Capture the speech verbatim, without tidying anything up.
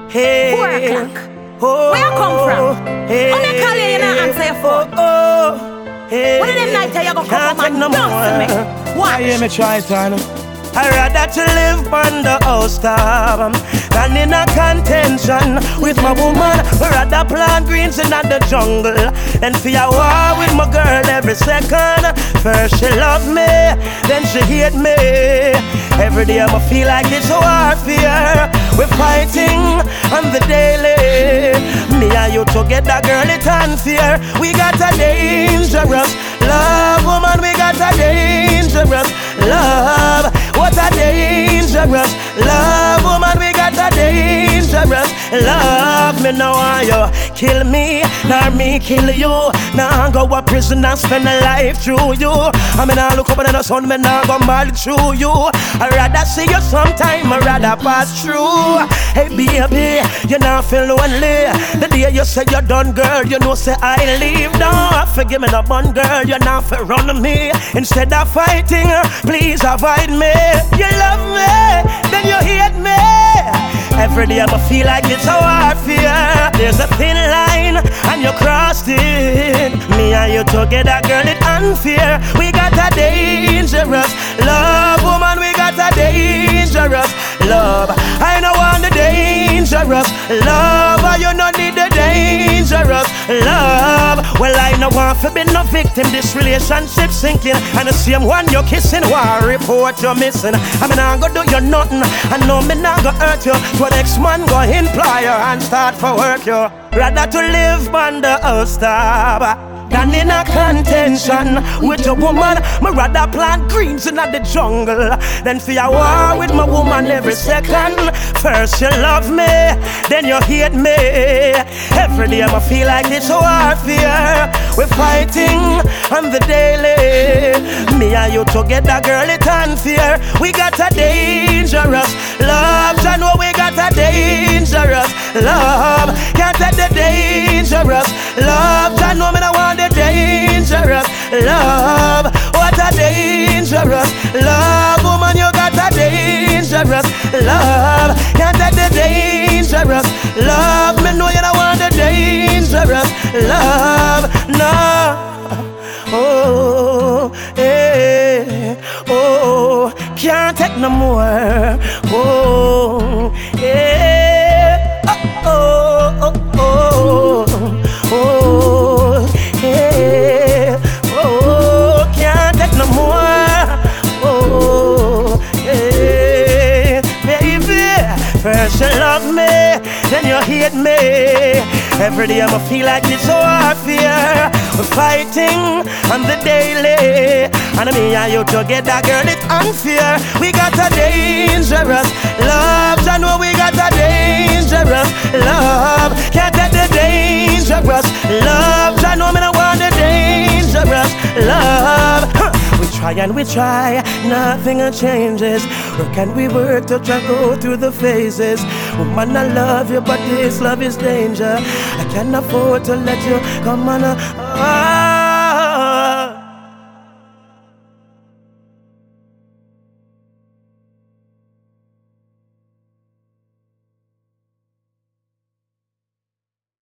Hey. Four o'clock. Oh. Where you come from? Hey. How me call you, you not answer your phone? Oh. Hey. One of them nights you go come home and no dance with me. Watch. I hear me try it on. I'd rather to live on the house top than in a contention with my woman. I'd rather plant greens in the jungle than for a war with my girl every second. First she love me, then she hate me. Every day I'ma feel like it's warfare. We're fighting on the daily. Me and you together, girl, it's unfair. We got a dangerous love, woman. We got a dangerous love. What a dangerous love, woman. We got a dangerous love. Me know why you kill me, nor me kill you. Now go to prison and spend a life through you. I mean I look up at the sun, me now go mad through you. I rather see you sometime, I rather pass through. Hey baby, you now feel lonely. The day you say you're done, girl, you know say I leave. Don't forgive me no bun, girl, you now feel run me. Instead of fighting, please avoid me. You love me, then you hate me. Every day I'ma feel like it's a warfare. There's a thin line and you crossed it. Me and you together, girl, it's unfair. We got a dangerous love, woman. We got a dangerous love. I know want the dangerous love, but you don't need the dangerous love. Well, I know want to be no victim. This relationship sinking, and the same one you're kissing, war report you're missing. I mean I go do you nothing. I know me not go hurt you. So next man go employ you and start for work you. Rather to live on the house top than in a contention with a woman. Me rather plant greens in the jungle than for a war with my woman every second. First you love me, then you hate me. Every day I feel like it's warfare. We're fighting on the daily. Me and you together, girl, it's unfair. We got a dangerous love. I know we got a dangerous love. Can't take the dangerous love. I know me don't want the dangerous love. What a dangerous love, woman. You got a dangerous love. Can't take the dangerous love. Me know you don't want the dangerous love. No. Oh, eh, oh, can't take no more. Oh, eh, oh, oh, oh, oh, oh, eh, oh, can't take no more. Oh, eh, baby, first you love me, then you hate me. Every day I'ma feel like it's warfare. We're fighting on the daily, and me and you together, girl, it's unfair. We got a dangerous love. I know we got a dangerous love. Can't take the dangerous love. I know me don't want the dangerous love. We try and we try, nothing changes. Where can we work to try go through the phases? Woman, I love you, but this love is danger. I can't afford to let you come on. Uh,